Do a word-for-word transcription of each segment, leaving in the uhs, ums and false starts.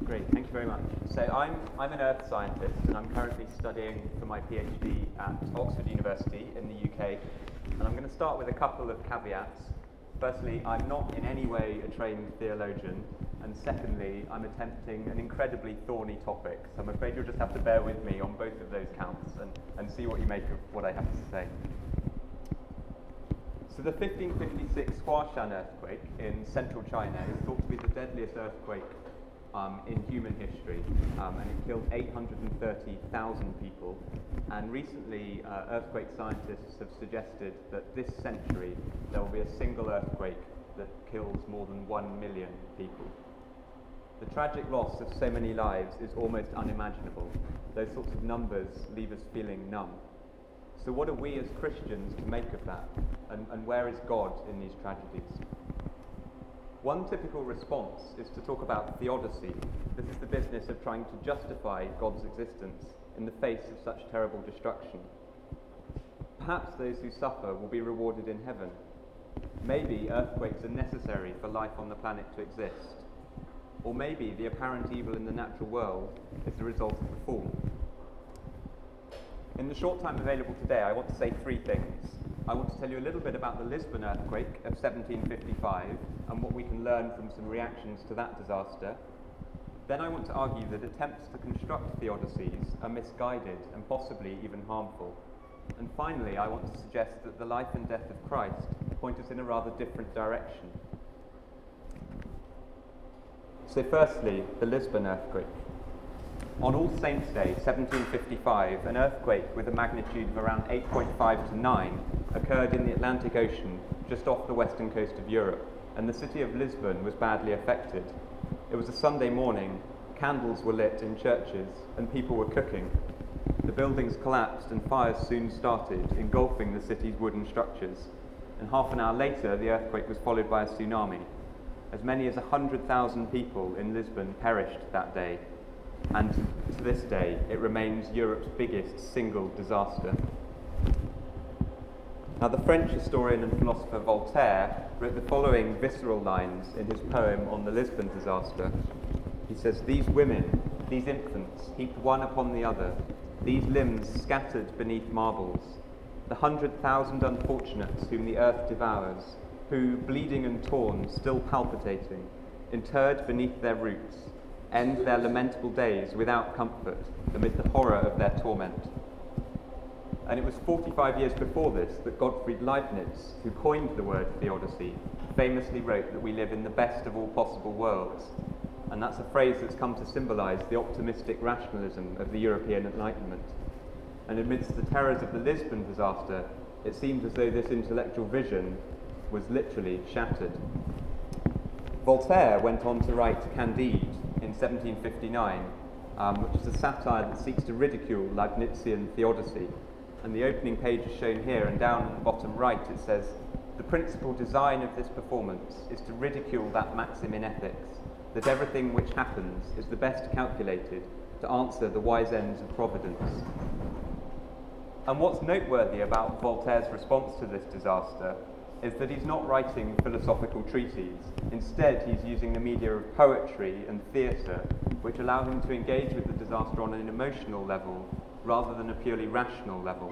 Great, thank you very much. So I'm, I'm an earth scientist and I'm currently studying for my PhD at Oxford University in the U K. And I'm going to start with a couple of caveats. Firstly, I'm not in any way a trained theologian. And secondly, I'm attempting an incredibly thorny topic. So I'm afraid you'll just have to bear with me on both of those counts and, and see what you make of what I have to say. So the fifteen fifty-six Huashan earthquake in central China is thought to be the deadliest earthquake um, in human history, um, and it killed eight hundred thirty thousand people. And recently, uh, earthquake scientists have suggested that this century there will be a single earthquake that kills more than one million people. The tragic loss of so many lives is almost unimaginable. Those sorts of numbers leave us feeling numb. So what are we as Christians to make of that? And, and where is God in these tragedies? One typical response is to talk about theodicy. This is the business of trying to justify God's existence in the face of such terrible destruction. Perhaps those who suffer will be rewarded in heaven. Maybe earthquakes are necessary for life on the planet to exist. Or maybe the apparent evil in the natural world is the result of the fall. In the short time available today, I want to say three things. I want to tell you a little bit about the Lisbon earthquake of seventeen fifty-five and what we can learn from some reactions to that disaster. Then I want to argue that attempts to construct theodicies are misguided and possibly even harmful. And finally, I want to suggest that the life and death of Christ point us in a rather different direction. So firstly, the Lisbon earthquake. On All Saints' Day, seventeen fifty-five, an earthquake with a magnitude of around eight point five to nine occurred in the Atlantic Ocean just off the western coast of Europe, and the city of Lisbon was badly affected. It was a Sunday morning, candles were lit in churches, and people were cooking. The buildings collapsed and fires soon started, engulfing the city's wooden structures. And half an hour later, the earthquake was followed by a tsunami. As many as one hundred thousand people in Lisbon perished that day. And to this day, it remains Europe's biggest single disaster. Now, the French historian and philosopher Voltaire wrote the following visceral lines in his poem on the Lisbon disaster. He says, "These women, these infants, heaped one upon the other, these limbs scattered beneath marbles, the hundred thousand unfortunates whom the earth devours, who, bleeding and torn, still palpitating, interred beneath their roots, end their lamentable days without comfort, amid the horror of their torment." And it was forty-five years before this that Gottfried Leibniz, who coined the word theodicy, famously wrote that we live in the best of all possible worlds. And that's a phrase that's come to symbolize the optimistic rationalism of the European Enlightenment. And amidst the terrors of the Lisbon disaster, it seemed as though this intellectual vision was literally shattered. Voltaire went on to write Candide in seventeen fifty-nine, um, which is a satire that seeks to ridicule Leibnizian theodicy. And the opening page is shown here, and down at the bottom right it says, "The principal design of this performance is to ridicule that maxim in ethics, that everything which happens is the best calculated to answer the wise ends of providence." And what's noteworthy about Voltaire's response to this disaster is that he's not writing philosophical treatises. Instead, he's using the media of poetry and theatre, which allow him to engage with the disaster on an emotional level rather than a purely rational level.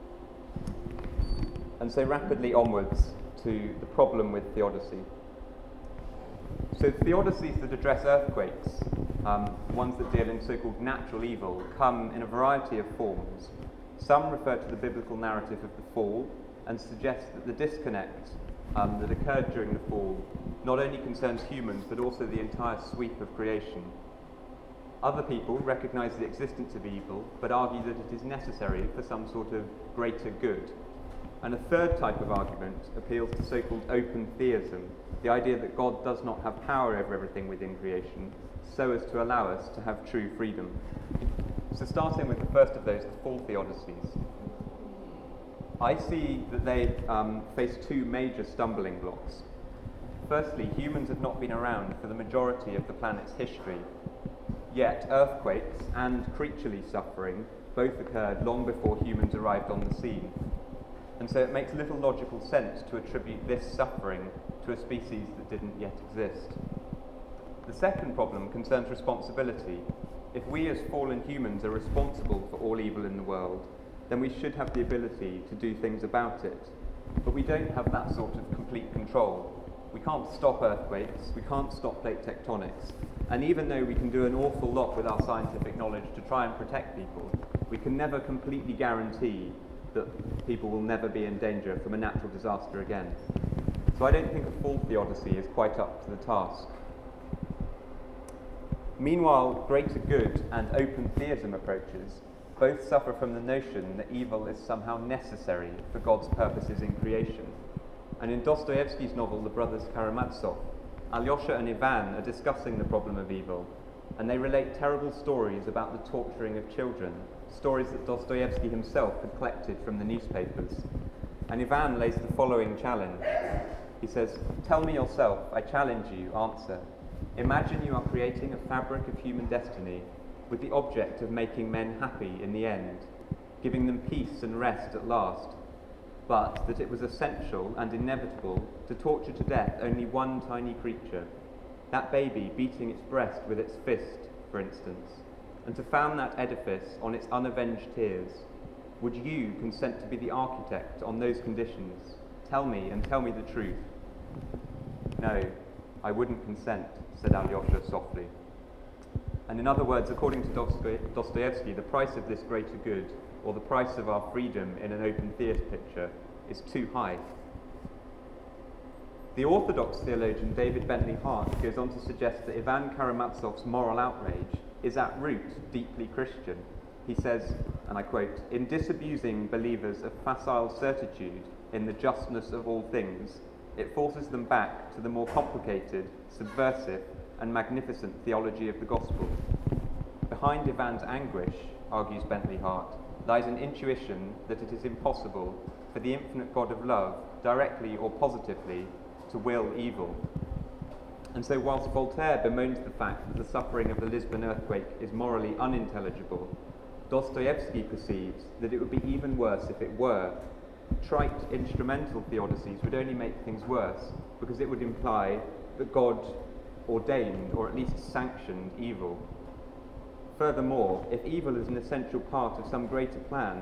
And so rapidly onwards to the problem with theodicy. So theodicies that address earthquakes, um, ones that deal in so-called natural evil, come in a variety of forms. Some refer to the biblical narrative of the fall and suggest that the disconnect um, that occurred during the fall not only concerns humans but also the entire sweep of creation. Other people recognize the existence of evil but argue that it is necessary for some sort of greater good. And a third type of argument appeals to so-called open theism, the idea that God does not have power over everything within creation, so as to allow us to have true freedom. So starting with the first of those, the fall theodicies. I see that they um, face two major stumbling blocks. Firstly, humans have not been around for the majority of the planet's history, yet earthquakes and creaturely suffering both occurred long before humans arrived on the scene. And so it makes little logical sense to attribute this suffering to a species that didn't yet exist. The second problem concerns responsibility. If we as fallen humans are responsible for all evil in the world, then we should have the ability to do things about it. But we don't have that sort of complete control. We can't stop earthquakes, we can't stop plate tectonics, and even though we can do an awful lot with our scientific knowledge to try and protect people, we can never completely guarantee that people will never be in danger from a natural disaster again. So I don't think a full theodicy is quite up to the task. Meanwhile, greater good and open theism approaches both suffer from the notion that evil is somehow necessary for God's purposes in creation. And in Dostoevsky's novel The Brothers Karamazov, Alyosha and Ivan are discussing the problem of evil, and they relate terrible stories about the torturing of children, stories that Dostoevsky himself had collected from the newspapers. And Ivan lays the following challenge. He says, "Tell me yourself, I challenge you, answer. Imagine you are creating a fabric of human destiny with the object of making men happy in the end, giving them peace and rest at last, but that it was essential and inevitable to torture to death only one tiny creature, that baby beating its breast with its fist, for instance, and to found that edifice on its unavenged tears. Would you consent to be the architect on those conditions? Tell me, and tell me the truth." "No, I wouldn't consent," said Alyosha softly. And in other words, according to Dostoevsky, the price of this greater good, or the price of our freedom in an open theist picture, is too high. The orthodox theologian David Bentley Hart goes on to suggest that Ivan Karamazov's moral outrage is at root deeply Christian. He says, and I quote, "In disabusing believers of facile certitude in the justness of all things, it forces them back to the more complicated, subversive, and magnificent theology of the gospel. Behind Ivan's anguish, argues Bentley Hart, lies an intuition that it is impossible for the infinite God of love, directly or positively, to will evil." And so whilst Voltaire bemoans the fact that the suffering of the Lisbon earthquake is morally unintelligible, Dostoevsky perceives that it would be even worse if it were. Trite instrumental theodicies would only make things worse, because it would imply that God ordained, or at least sanctioned, evil. Furthermore, if evil is an essential part of some greater plan,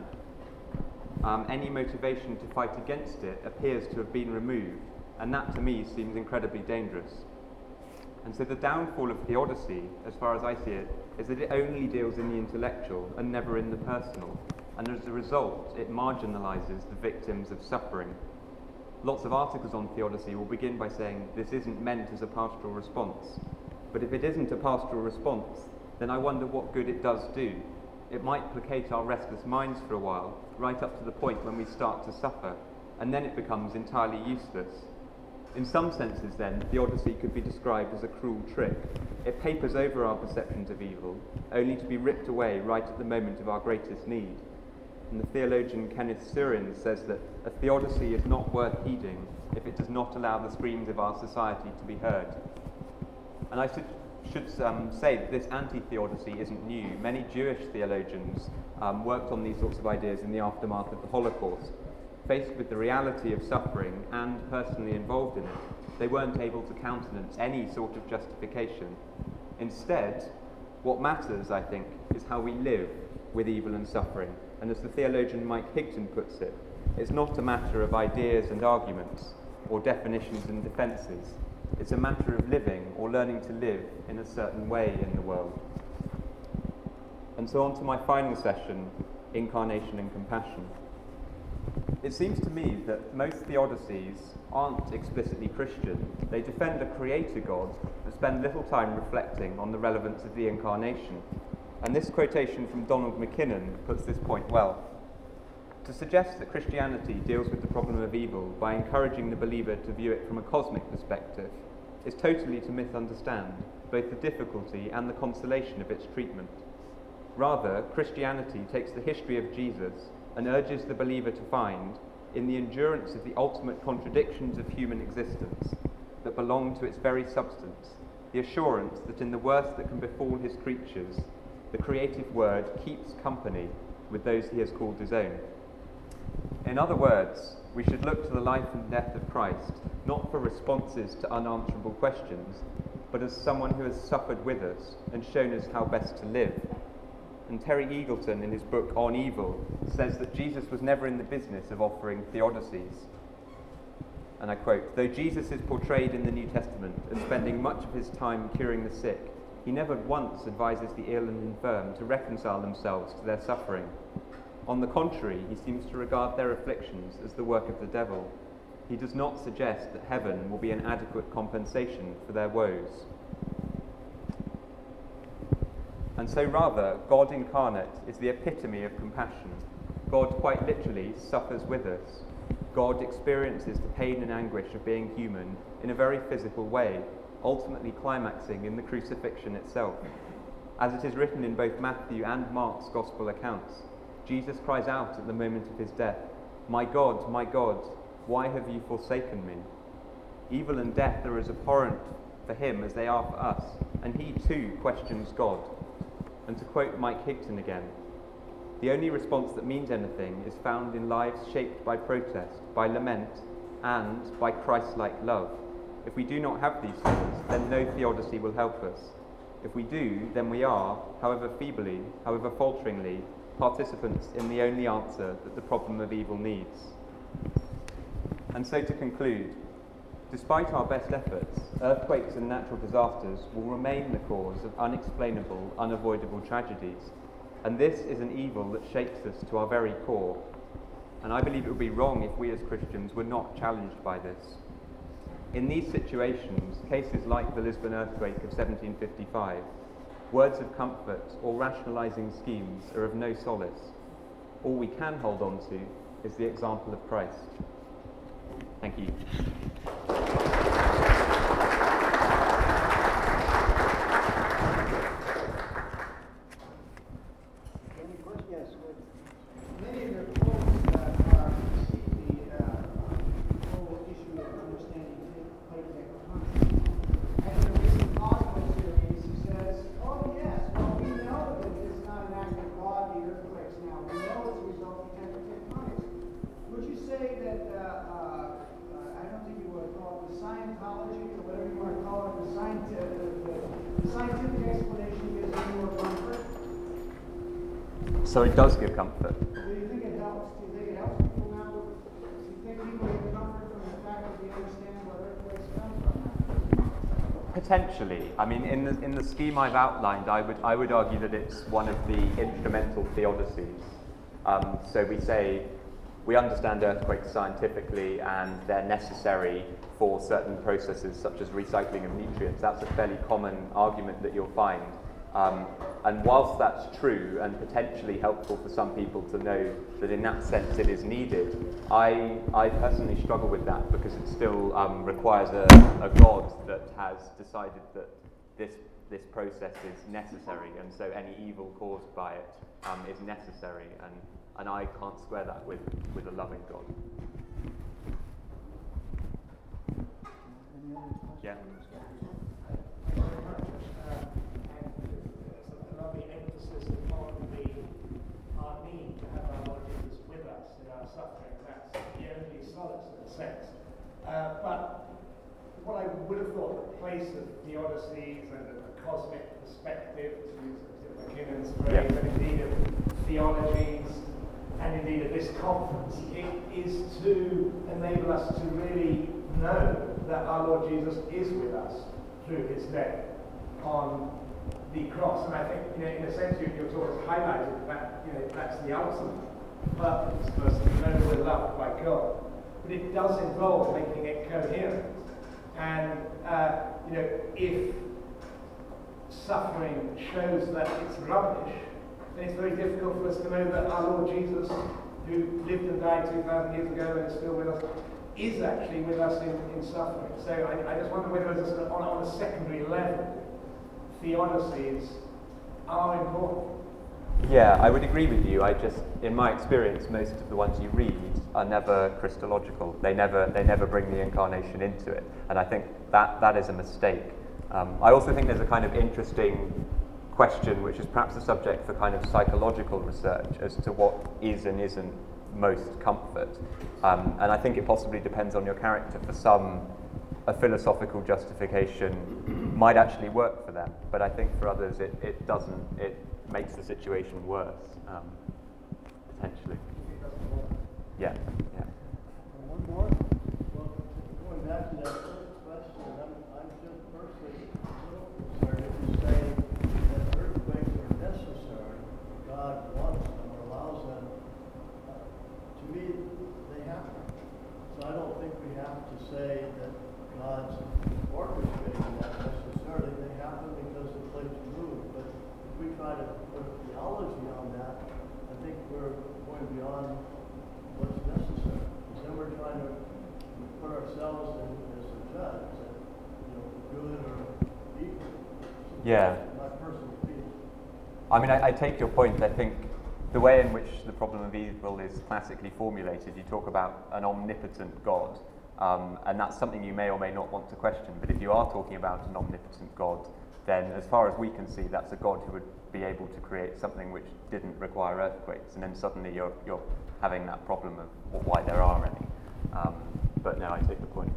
um, any motivation to fight against it appears to have been removed, and that to me seems incredibly dangerous. And so the downfall of theodicy, as far as I see it, is that it only deals in the intellectual and never in the personal, and as a result it marginalises the victims of suffering. Lots of articles on theodicy will begin by saying this isn't meant as a pastoral response. But if it isn't a pastoral response, then I wonder what good it does do. It might placate our restless minds for a while, right up to the point when we start to suffer, and then it becomes entirely useless. In some senses, then, theodicy could be described as a cruel trick. It papers over our perceptions of evil, only to be ripped away right at the moment of our greatest need. And the theologian Kenneth Surin says that a theodicy is not worth heeding if it does not allow the screams of our society to be heard. And I should, should um, say that this anti-theodicy isn't new. Many Jewish theologians um, worked on these sorts of ideas in the aftermath of the Holocaust. Faced with the reality of suffering and personally involved in it, they weren't able to countenance any sort of justification. Instead, what matters, I think, is how we live with evil and suffering. And as the theologian Mike Higton puts it, it's not a matter of ideas and arguments, or definitions and defences. It's a matter of living or learning to live in a certain way in the world. And so on to my final session, Incarnation and Compassion. It seems to me that most theodicies aren't explicitly Christian. They defend a creator God, but spend little time reflecting on the relevance of the Incarnation. And this quotation from Donald McKinnon puts this point well. To suggest that Christianity deals with the problem of evil by encouraging the believer to view it from a cosmic perspective is totally to misunderstand both the difficulty and the consolation of its treatment. Rather, Christianity takes the history of Jesus and urges the believer to find, in the endurance of the ultimate contradictions of human existence that belong to its very substance, the assurance that in the worst that can befall his creatures, the creative word keeps company with those he has called his own. In other words, we should look to the life and death of Christ, not for responses to unanswerable questions, but as someone who has suffered with us and shown us how best to live. And Terry Eagleton, in his book On Evil, says that Jesus was never in the business of offering theodicies. And I quote, "Though Jesus is portrayed in the New Testament as spending much of his time curing the sick, he never once advises the ill and infirm to reconcile themselves to their suffering. On the contrary, he seems to regard their afflictions as the work of the devil. He does not suggest that heaven will be an adequate compensation for their woes." And so rather, God incarnate is the epitome of compassion. God quite literally suffers with us. God experiences the pain and anguish of being human in a very physical way, ultimately climaxing in the crucifixion itself. As it is written in both Matthew and Mark's Gospel accounts, Jesus cries out at the moment of his death, "My God, my God, why have you forsaken me?" Evil and death are as abhorrent for him as they are for us, and he too questions God. And to quote Mike Higton again, "The only response that means anything is found in lives shaped by protest, by lament, and by Christ-like love. If we do not have these things, then no theodicy will help us. If we do, then we are, however feebly, however falteringly, participants in the only answer that the problem of evil needs." And so to conclude, despite our best efforts, earthquakes and natural disasters will remain the cause of unexplainable, unavoidable tragedies. And this is an evil that shakes us to our very core. And I believe it would be wrong if we as Christians were not challenged by this. In these situations, cases like the Lisbon earthquake of seventeen fifty-five, words of comfort or rationalising schemes are of no solace. All we can hold on to is the example of Christ. Thank you. So it does give comfort. Do you think it helps? Do you think it helps people now? Do you think people get comfort from the fact that we understand where earthquakes come from? Potentially. I mean, in the in the scheme I've outlined, I would I would argue that it's one of the instrumental theodicies. Um, so we say we understand earthquakes scientifically, and they're necessary for certain processes such as recycling of nutrients. That's a fairly common argument that you'll find. Um, and whilst that's true and potentially helpful for some people to know that in that sense it is needed, I, I personally struggle with that because it still um, requires a, a God that has decided that this this process is necessary, and so any evil caused by it um, is necessary, and, and I can't square that with, with a loving God. Yeah. Uh, but what I would have thought the place of theodicies and a cosmic perspective, to use McKinnon's phrase, yeah. and indeed of theologies, and indeed of this conference, it is to enable us to really know that our Lord Jesus is with us through his death on the cross. And I think, you know, in a sense, you, you've sort of highlighted that, you know, that's the ultimate purpose for us to know we're loved by God. But it does involve making it coherent. And, uh, you know, if suffering shows that it's rubbish, then it's very difficult for us to know that our Lord Jesus, who lived and died two thousand years ago and is still with us, is actually with us in, in suffering. So I, I just wonder whether, as a sort of on, on a secondary level, theodicies are important. Yeah, I would agree with you. I just, in my experience, most of the ones you read are never Christological. They never, they never bring the incarnation into it, and I think that that is a mistake. Um, I also think there's a kind of interesting question, which is perhaps the subject for kind of psychological research, as to what is and isn't most comfort. Um, and I think it possibly depends on your character. For some, a philosophical justification might actually work for them. But I think for others it, it doesn't. It makes the situation worse, um, potentially. Yeah, yeah. One more? Well, going back to that first question, I'm, I'm just personally a little concerned if you say that earthquakes are necessary, God wants them or allows them. Uh, to me, they happen. So I don't think we have to say that God's orchestrating that necessarily. They happen because the plates move. But if we try to put a theology on that, I think we're going beyond what's necessary. Because then we're trying to put ourselves in as a judge, that, you know, good or evil. So Yeah. my personal feeling. I mean, I, I take your point. I think the way in which the problem of evil is classically formulated, you talk about an omnipotent God, um, and that's something you may or may not want to question. But if you are talking about an omnipotent God, then as far as we can see, that's a God who would be able to create something which didn't require earthquakes, and then suddenly you're, you're having that problem of why there are any. Um, but no, I take the point.